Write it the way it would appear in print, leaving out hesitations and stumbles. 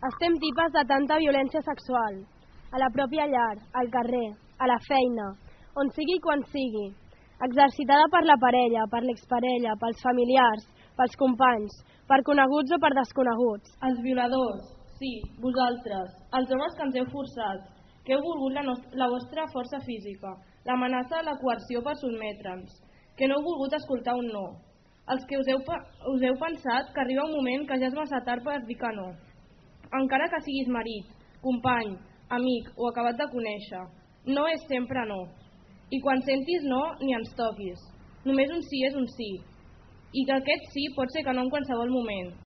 Estem tipes de tanta violència sexual, a la pròpia llar, al carrer, a la feina, on sigui i quan sigui, exercitada per la parella, per l'exparella, pels familiars, pels companys, per coneguts o per desconeguts. Els violadors, sí, vosaltres, els homes que ens heu forçat, que heu volgut la vostra força física, l'amenaça de la coerció per sotmetre'ns, que no heu volgut escoltar un no, els que us heu pensat que arriba un moment que ja és massa tard per dir que no. Encara que siguis marit, company, amic o acabat de conèixer, no és sempre no. I quan sentis no, ni ens toquis. Només un sí és un sí. I que aquest sí pot ser que no en qualsevol moment.